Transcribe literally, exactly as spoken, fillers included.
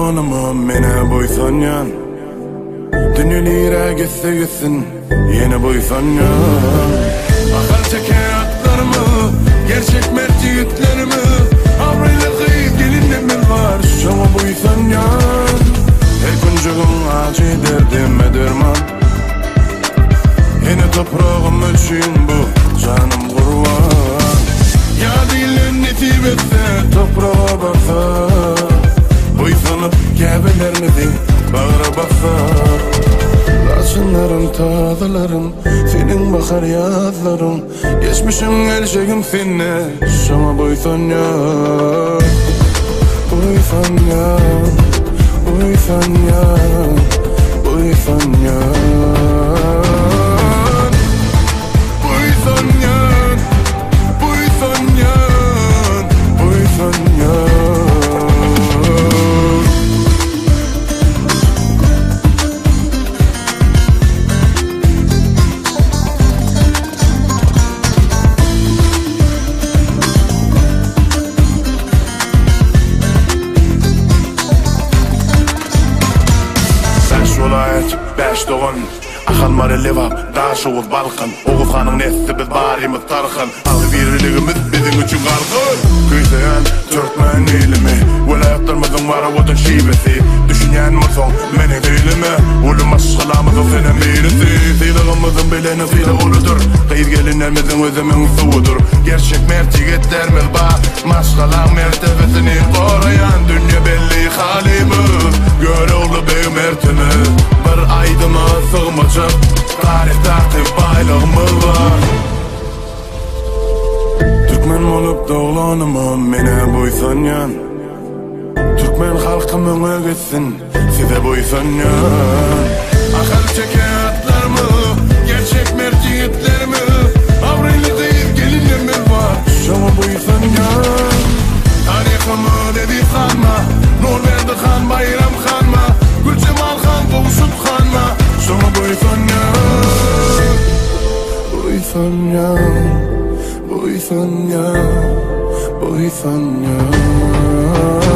dolanımı mene boysanyan. Dünülere gitse gitsin yine boysanyan. Akar çeker atlarımı, gerçek mert yiğitlerimi. Avrayla kıyıp gelinlemin var, şama boysanyan. Her kuncuğun acı derdime derman. Yine toprağım için bu canım kurban. Ya dilin netip etse toprağa baksa, boysanıp gebelermedin bağıra baksa. Laçınlarım, tadılarım, senin bakar yazlarım. Geçmişim geleceğim seninle, şama boysanyan. Boysanyan, boysanyan, boysanyan. Boysanyan, boysanyan, boysanyan. Şolayet beş doğun Akalmar levap daş oğuz balkın Oğuz hanın nesli biz barimiz tarkın Alı birliğimiz bizim üçün kalkın Kıysayan törtmen eylimi Velayatlarımızın var avudun şibesi Düşünyen musun meni değilimi Ulum aşkılamızın senin birisi Sıylığımızın bileni sıylıq oludur Kıyız gelinlerimizin özümün suudur Gerçek mert yiğitlerimiz var Maşkalan mertebesini koruyan Dünya belli halimiz Göre oğlu bey mertimiz Bir aydıma sığmayacak Tarih tartib baylığımız var Türkmen olup doğulanıma mene boysanyan Türkmen halkımın ögüsün size boysanyan Akar çekatlarımı gerçek mert yiğitlerimi Avraylı değil gelinlerimiz var şama boysanyan Tarihımı dedi kanma Nur verdi kan bayram kanma Gülcemal kan kovuşup kanma Şama boysanyan Boysanyan Boysanyan Boysanyan